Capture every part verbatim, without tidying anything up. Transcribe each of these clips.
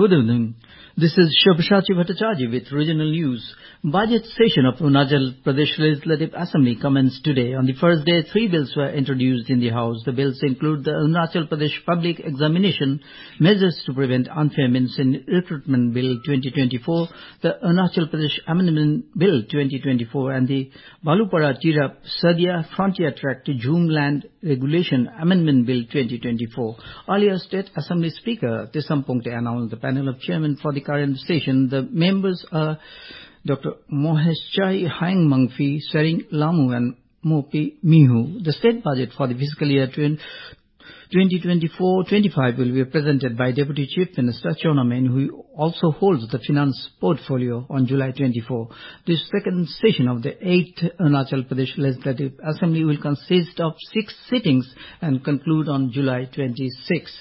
Good evening. This is Shobhashachi Bhattacharya with regional news. Budget session of Arunachal Pradesh Legislative Assembly commenced today. On the first day, three bills were introduced in the House. The bills include the Arunachal Pradesh Public Examination Measures to Prevent Unfair Means in Recruitment Bill twenty twenty-four, the Arunachal Pradesh Amendment Bill twenty twenty-four, and the Balupara Tirap Sadia Frontier Tract Jhum Land Regulation Amendment Bill twenty twenty-four. Earlier, State Assembly Speaker Tesam Pongte announced the panel of chairmen for the current session. The members are Doctor Mohesh Chai Haing Mangfi, Sering Lamu and Mopi Mihu. The state budget for the fiscal year twenty twenty-four twenty-five will be presented by Deputy Chief Minister Chona Main, who also holds the finance portfolio, on July twenty-fourth. This second session of the eighth Arunachal Pradesh Legislative Assembly will consist of six sittings and conclude on July twenty-sixth.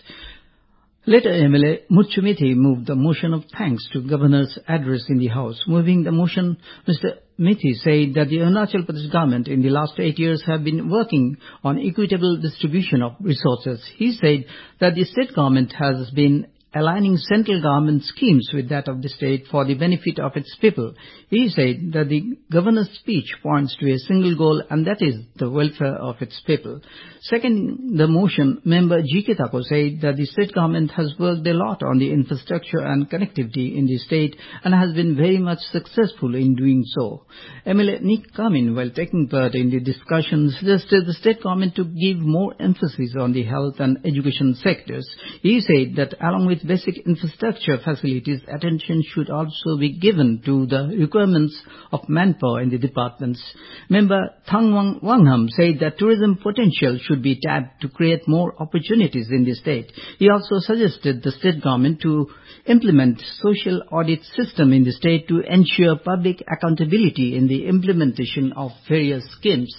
Later, M L A Muthu Mithi moved the motion of thanks to Governor's address in the House. Moving the motion, Mister Mithi said that the Arunachal Pradesh government in the last eight years have been working on equitable distribution of resources. He said that the state government has been aligning central government schemes with that of the state for the benefit of its people. He said that the governor's speech points to a single goal, and that is the welfare of its people. Second, the motion, member G K Thako said that the state government has worked a lot on the infrastructure and connectivity in the state and has been very much successful in doing so. M L A Nick Kamin, while taking part in the discussion, suggested the state government to give more emphasis on the health and education sectors. He said that along with basic infrastructure facilities, attention should also be given to the requirements of manpower in the departments. Member Thang Wangham said that tourism potential should be tapped to create more opportunities in the state. He also suggested the state government to implement social audit system in the state to ensure public accountability in the implementation of various schemes.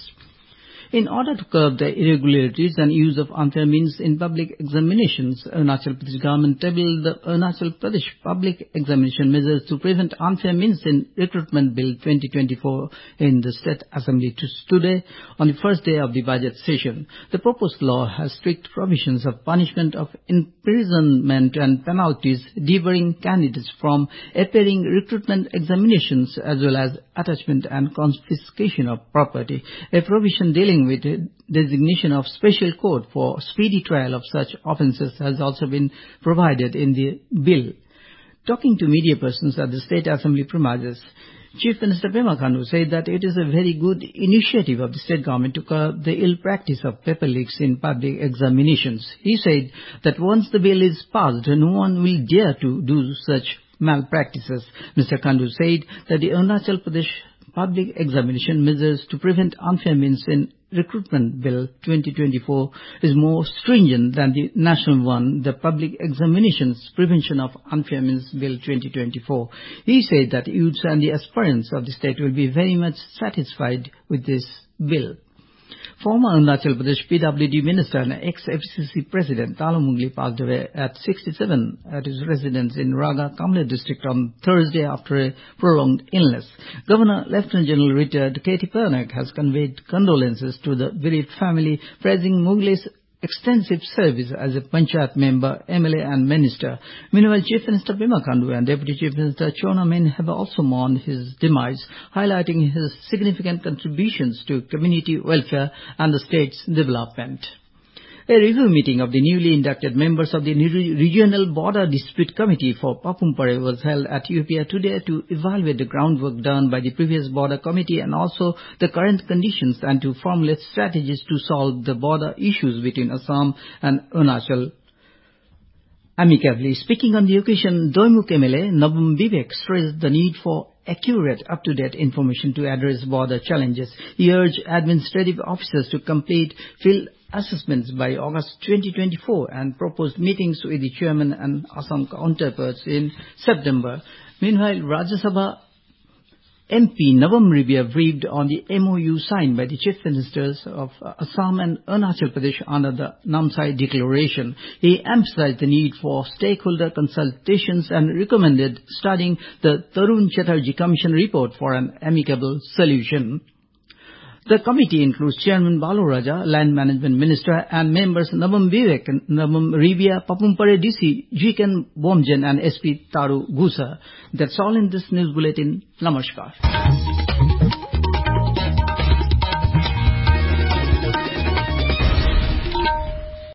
In order to curb the irregularities and use of unfair means in public examinations, Arunachal Pradesh government tabled the Arunachal Pradesh Public Examination Measures to Prevent Unfair Means in Recruitment Bill twenty twenty-four in the State Assembly today on the first day of the budget session. The proposed law has strict provisions of punishment of imprisonment and penalties debarring candidates from appearing recruitment examinations as well as attachment and confiscation of property. A provision dealing with designation of special court for speedy trial of such offences has also been provided in the bill. Talking to media persons at the State Assembly premises, Chief Minister Pema Khandu said that it is a very good initiative of the state government to curb the ill practice of paper leaks in public examinations. He said that once the bill is passed, no one will dare to do such malpractices. Mister Khandu said that the Arunachal Pradesh Public Examination Measures to Prevent Unfair Means in Recruitment Bill twenty twenty-four is more stringent than the national one, the Public Examinations Prevention of Unfair Means Bill twenty twenty-four. He said that youths and the aspirants of the state will be very much satisfied with this bill. Former Arunachal Pradesh P W D Minister and ex-F C C President Talo Mungli passed away at sixty-seven at his residence in Raga, Kamle district on Thursday after a prolonged illness. Governor Lieutenant General retired K T Pernak has conveyed condolences to the bereaved family, praising Mungli's extensive service as a Panchayat member, M L A and minister. Meanwhile, Chief Minister Pema Khandu and Deputy Chief Minister Chona Main have also mourned his demise, highlighting his significant contributions to community welfare and the state's development. A review meeting of the newly inducted members of the Regional Border Dispute Committee for Papumpare was held at U P A today to evaluate the groundwork done by the previous border committee and also the current conditions and to formulate strategies to solve the border issues between Assam and Arunachal amicably. Speaking on the occasion, Doimuk M L A Nabam Vivek stressed the need for accurate, up-to-date information to address border challenges. He urged administrative officers to complete field assessments by August twenty twenty-four and proposed meetings with the chairman and Assam counterparts in September. Meanwhile, Rajya Sabha M P Navam Ribia briefed on the M O U signed by the Chief Ministers of Assam and Arunachal Pradesh under the Namsai Declaration. He emphasized the need for stakeholder consultations and recommended studying the Tarun Chatterjee Commission report for an amicable solution. The committee includes Chairman Balu Raja, Land Management Minister, and members Nabam Vivek, Nabam Rivia, Papumpare D C, Jiken Bomjen, and S P Taru Gusa. That's all in this news bulletin. Namaskar.